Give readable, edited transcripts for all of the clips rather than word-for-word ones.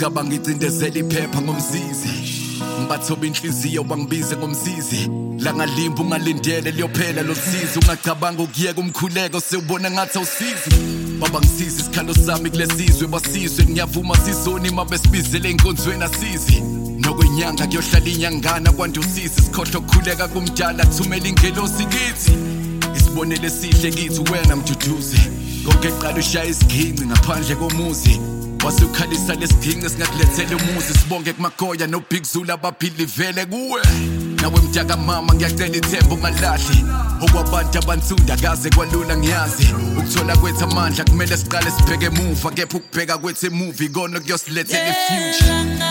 ngicabanga icindezela iphepha ngomsizi ngibathoba inhliziyo bangibize ngomsizi langalimba ungalindele liyophela lo sizi ungacabanga ukuyeka umkhuleko sewubona ngathi awusizi baba ngisiza isikhalo sami kulesizwe basizwe ngiyavuma sizoni mabesibizele inkonzweni asizi nokwenyanga kuyohlala inyangana kwandusisi sikhohlo kukhuleka kumdala thumela ingelosi kithi isibonele sihle kithi wena mduduze konke qala ushaya isiginci ngaphandle komuzi wasukhalisa lesiginci singakulethela umuzi sibonge kumagoya no Big Zulu abaphili vele kuwe nawe mdaka mama ngiyacela ithemba ungalahli okwabantu abansunda kaze kwalula ngiyazi ukuthola kwethu amandla kumele siqale sibheke emuva kepha ukubheka kwethu emuva ikona kuyosilethela ifuture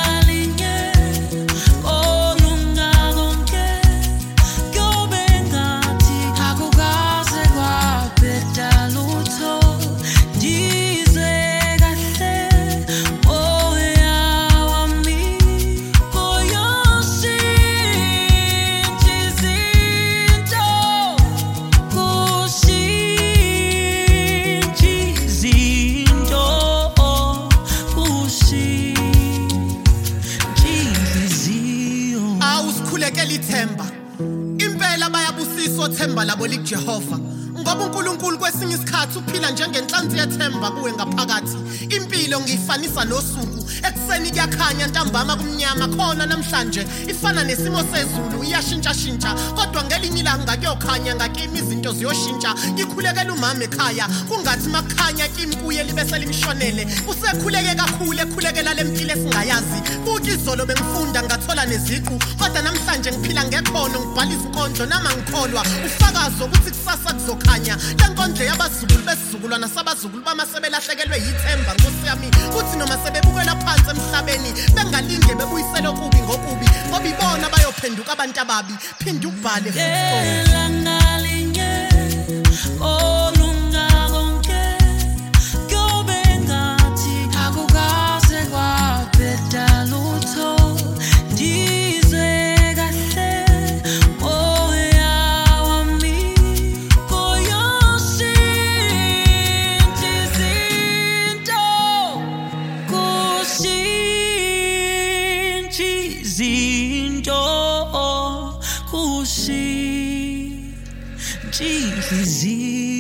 Ithemba impela bayabusiswa themba labo liJehova ngoba uNkulunkulu kwesinye isikhathi uphila njengenhlanzi yethemba kuwe ngaphakathi impilo ngiyifanisa nosuku ekseni kuyakhanya ntambama kumnyama khona namhlanje ifana nesimo sezulu iyashintsha shintsha kodwa ngelinye ilanga kuyokhanya ngakimi izinto ziyoshintsha ngikhulekela umama ekhaya kungathi makhanya kimi kuye libese limshonele usekhuleke kakhulu ekhulekela lempilo esingayazi futhi izolo bengifunda ngathola neziqu kodwa namhlanje ngiphila ngekhono ngibhala izinkondlo nama ngikholwa ufakazo ukuthi kusasa kuzokhanya lenkondlo yabazukulu besizukulwana sabazukulu bamasebelahlekelwe yithemba Nkosi yami kuthi noma sebebukela phansi emhlabeni bengalinge bebuyisele okubi ngokubi ngoba ibona bayophenduka abantu ababi phinda ubhale Zinto kushi,